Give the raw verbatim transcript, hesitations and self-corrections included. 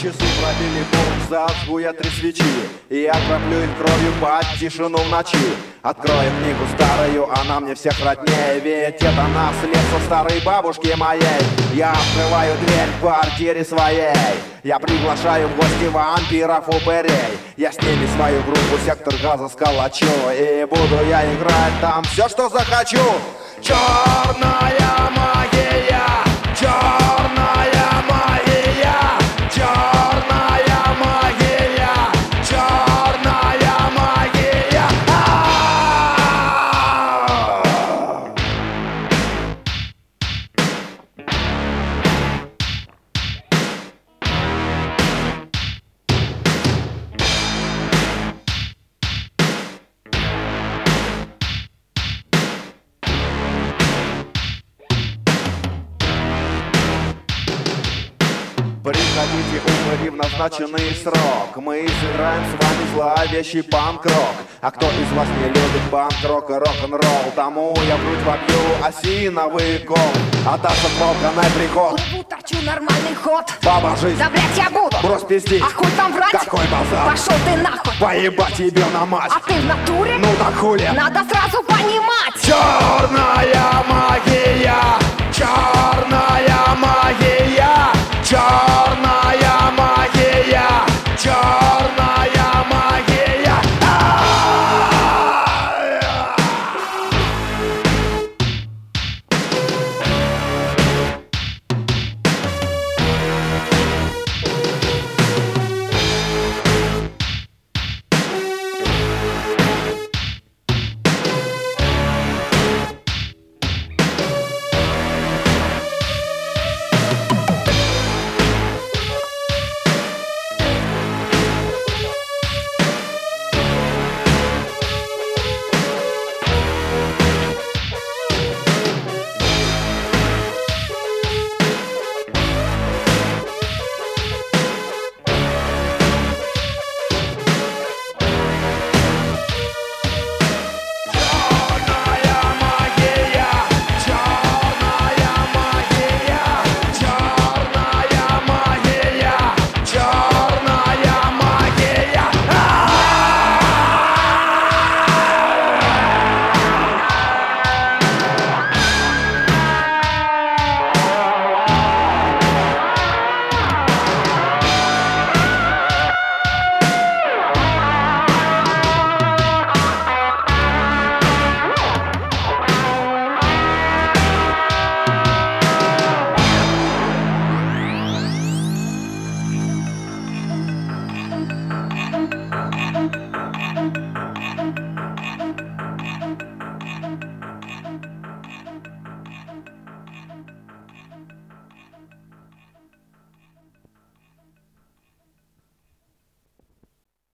часы пробили пол, зажгу я три свечи, и я краплю их кровью под тишину в ночи. Открою книгу старую, она мне всех роднее, ведь это наследство старой бабушки моей. Я открываю дверь в квартире своей, я приглашаю в гости вампиров, упырей. Я с ними свою группу «Сектор газа» сколочу, и буду я играть там все, что захочу. Черная магия, черная магия, черная магия, черная магия. Приходите, упыри, в назначенный срок. Мы сыграем с вами зловещий панк-рок. А кто из вас не любит панк-рок и рок-н-ролл, тому я в грудь вобью осиновый кол. А та футболка на приход. Плыву, торчу, нормальный ход. Баба жизнь, да блять я буду. брось пиздить. А хуй там врать? Какой базар? Пошел ты нахуй. Поебать тебе на мать. А ты в натуре? Ну так хули. Надо сразу понимать. Черная магия, черная магия, черная магия, черная.